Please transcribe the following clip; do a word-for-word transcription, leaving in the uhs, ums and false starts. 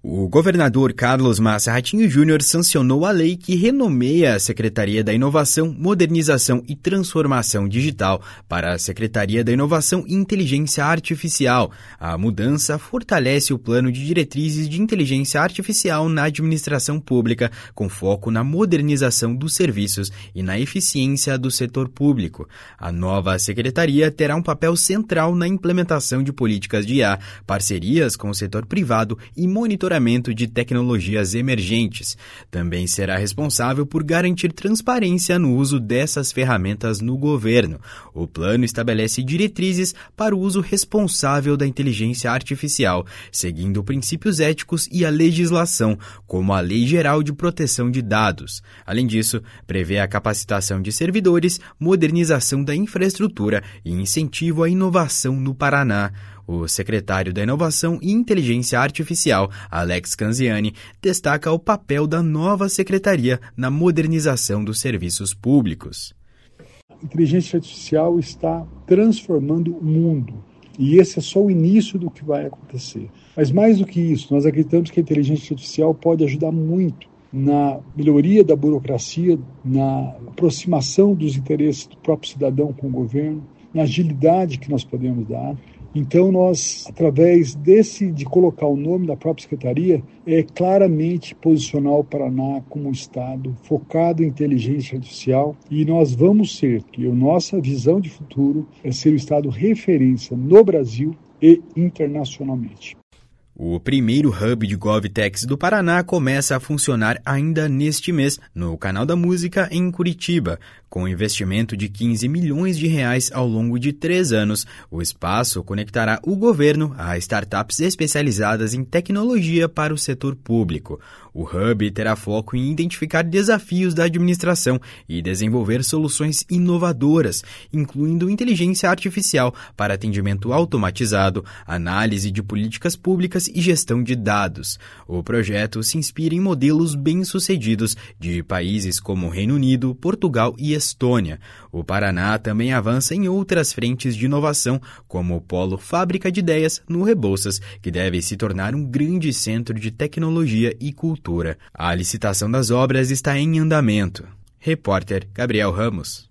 O governador Carlos Massa Ratinho Júnior sancionou a lei que renomeia a Secretaria da Inovação, Modernização e Transformação Digital para a Secretaria da Inovação e Inteligência Artificial. A mudança fortalece o plano de diretrizes de inteligência artificial na administração pública, com foco na modernização dos serviços e na eficiência do setor público. A nova secretaria terá um papel central na implementação de políticas de I A, parcerias com o setor privado e monitoramento de tecnologias emergentes. Também será responsável por garantir transparência no uso dessas ferramentas no governo. O plano estabelece diretrizes para o uso responsável da inteligência artificial, seguindo princípios éticos e a legislação, como a Lei Geral de Proteção de Dados. Além disso, prevê a capacitação de servidores, modernização da infraestrutura e incentivo à inovação no Paraná. O secretário da Inovação e Inteligência Artificial, Alex Canziani, destaca o papel da nova secretaria na modernização dos serviços públicos. A inteligência artificial está transformando o mundo e esse é só o início do que vai acontecer. Mas mais do que isso, nós acreditamos que a inteligência artificial pode ajudar muito na melhoria da burocracia, na aproximação dos interesses do próprio cidadão com o governo, na agilidade que nós podemos dar. Então, nós, através desse, de colocar o nome da própria secretaria, é claramente posicionar o Paraná como um estado focado em inteligência artificial e nós vamos ser, que a nossa visão de futuro é ser o estado referência no Brasil e internacionalmente. O primeiro hub de GovTechs do Paraná começa a funcionar ainda neste mês, no Canal da Música, em Curitiba. Com investimento de quinze milhões de reais ao longo de três anos, o espaço conectará o governo a startups especializadas em tecnologia para o setor público. O hub terá foco em identificar desafios da administração e desenvolver soluções inovadoras, incluindo inteligência artificial para atendimento automatizado, análise de políticas públicas e gestão de dados. O projeto se inspira em modelos bem-sucedidos de países como Reino Unido, Portugal e Estônia. O Paraná também avança em outras frentes de inovação, como o Polo Fábrica de Ideias no Rebouças, que deve se tornar um grande centro de tecnologia e cultura. A licitação das obras está em andamento. Repórter Gabriel Ramos.